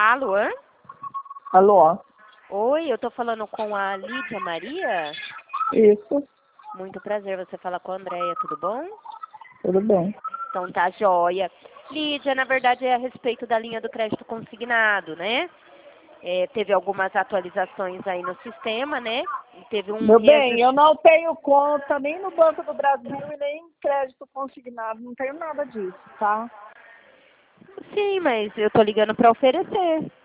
Alô? Alô? Oi, eu tô falando com a Lídia Maria? Isso, Muito prazer, você fala com a Andréia, tudo bom? tudo bem. Então tá joia. Lídia, na verdade é a respeito da linha do crédito consignado, né? Teve algumas atualizações aí no sistema, né? E teve um Meu bem, eu reajuste. não tenho conta nem no Banco do Brasil e nem em crédito consignado, não tenho nada disso, tá? Sim, mas eu tô ligando para oferecer.